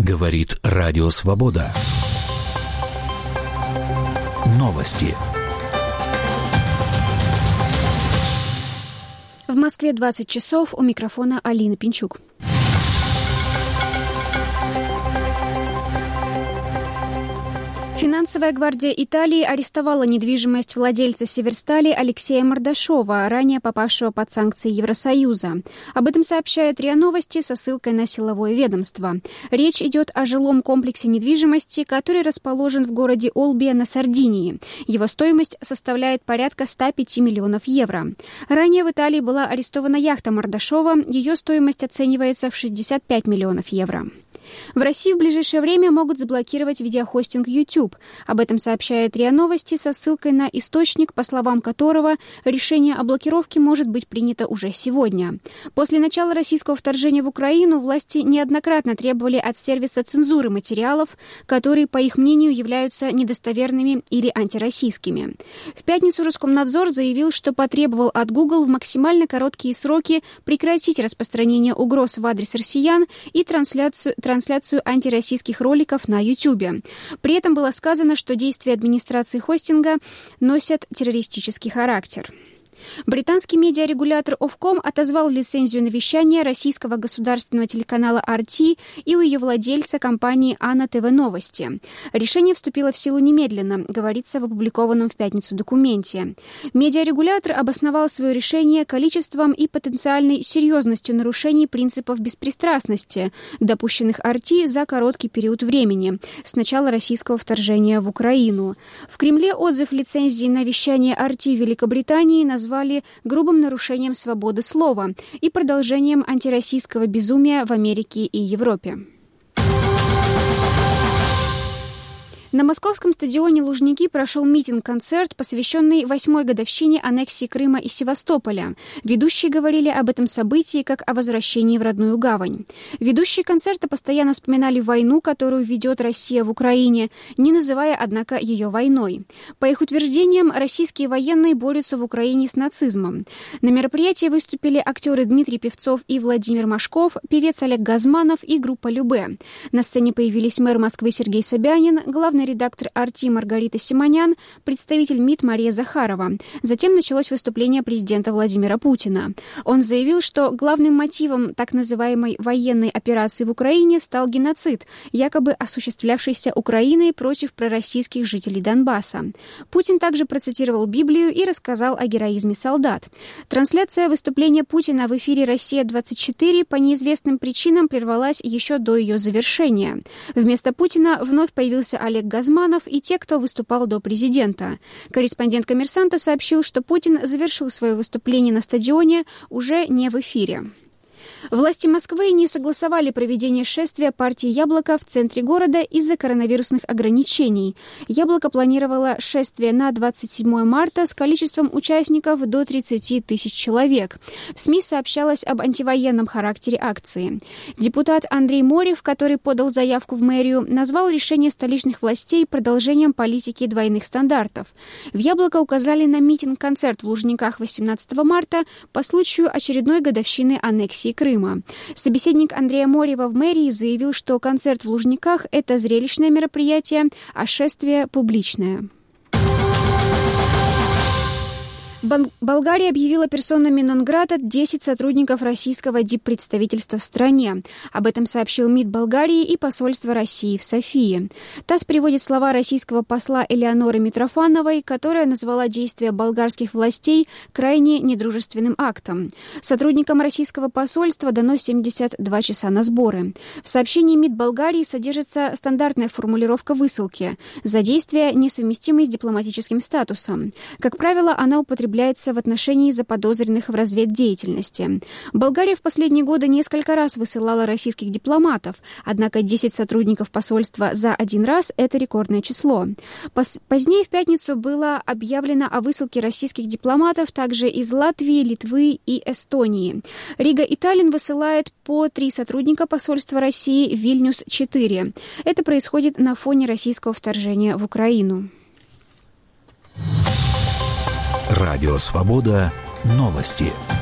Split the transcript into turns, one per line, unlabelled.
Говорит Радио Свобода. Новости.
В Москве 20 часов. У микрофона Алина Пинчук. Финансовая гвардия Италии арестовала недвижимость владельца Северстали Алексея Мордашова, ранее попавшего под санкции Евросоюза. Об этом сообщает РИА Новости со ссылкой на силовое ведомство. Речь идет о жилом комплексе недвижимости, который расположен в городе Олбия на Сардинии. Его стоимость составляет порядка 105 миллионов евро. Ранее в Италии была арестована яхта Мордашова. Ее стоимость оценивается в 65 миллионов евро. В России в ближайшее время могут заблокировать видеохостинг YouTube. Об этом сообщает РИА Новости со ссылкой на источник, по словам которого решение о блокировке может быть принято уже сегодня. После начала российского вторжения в Украину власти неоднократно требовали от сервиса цензуры материалов, которые, по их мнению, являются недостоверными или антироссийскими. В пятницу Роскомнадзор заявил, что потребовал от Google в максимально короткие сроки прекратить распространение угроз в адрес россиян и трансляцию антироссийских роликов на YouTube. При этом было сказано, что действия администрации хостинга носят террористический характер. Британский медиарегулятор Ofcom отозвал лицензию на вещание российского государственного телеканала RT и у ее владельца компании Анна ТВ Новости. Решение вступило в силу немедленно, говорится в опубликованном в пятницу документе. Медиарегулятор обосновал свое решение количеством и потенциальной серьезностью нарушений принципов беспристрастности, допущенных RT за короткий период времени, с начала российского вторжения в Украину. В Кремле отзыв лицензии на вещание RT Великобритании назвали грубым нарушением свободы слова и продолжением антироссийского безумия в Америке и Европе. На московском стадионе «Лужники» прошел митинг-концерт, посвященный 8-й годовщине аннексии Крыма и Севастополя. Ведущие говорили об этом событии как о возвращении в родную гавань. Ведущие концерта постоянно вспоминали войну, которую ведет Россия в Украине, не называя, однако, ее войной. По их утверждениям, российские военные борются в Украине с нацизмом. На мероприятии выступили актеры Дмитрий Певцов и Владимир Машков, певец Олег Газманов и группа «Любэ». На сцене появились мэр Москвы Сергей Собянин, главный редактор RT Маргарита Симонян, представитель МИД Мария Захарова. Затем началось выступление президента Владимира Путина. Он заявил, что главным мотивом так называемой военной операции в Украине стал геноцид, якобы осуществлявшийся Украиной против пророссийских жителей Донбасса. Путин также процитировал Библию и рассказал о героизме солдат. Трансляция выступления Путина в эфире «Россия-24» по неизвестным причинам прервалась еще до ее завершения. Вместо Путина вновь появился Олег Газманов и те, кто выступал до президента. Корреспондент «Коммерсанта» сообщил, что Путин завершил свое выступление на стадионе уже не в эфире. Власти Москвы не согласовали проведение шествия партии «Яблоко» в центре города из-за коронавирусных ограничений. «Яблоко» планировало шествие на 27 марта с количеством участников до 30 тысяч человек. В СМИ сообщалось об антивоенном характере акции. Депутат Андрей Морев, который подал заявку в мэрию, назвал решение столичных властей продолжением политики двойных стандартов. В «Яблоко» указали на митинг-концерт в Лужниках 18 марта по случаю очередной годовщины аннексии Крыма. Собеседник Андрея Морева в мэрии заявил, что концерт в Лужниках – это зрелищное мероприятие, а шествие – публичное. Болгария объявила персонами нон-грата 10 сотрудников российского диппредставительства в стране. Об этом сообщил МИД Болгарии и посольство России в Софии. ТАСС приводит слова российского посла Элеоноры Митрофановой, которая назвала действия болгарских властей крайне недружественным актом. Сотрудникам российского посольства дано 72 часа на сборы. В сообщении МИД Болгарии содержится стандартная формулировка высылки за действия, несовместимые с дипломатическим статусом. Как правило, она употребляется в отношении заподозренных в разведдеязненности. Болгария в последние годы несколько раз высылала российских дипломатов, однако 10 сотрудников посольства за один раз – это рекордное число. Позднее в пятницу было объявлено о высылке российских дипломатов также из Латвии, Литвы и Эстонии. Рига и Таллин высылает по 3 сотрудника посольства России, Вильнюс – 4. Это происходит на фоне российского вторжения в Украину.
Радио «Свобода». Новости.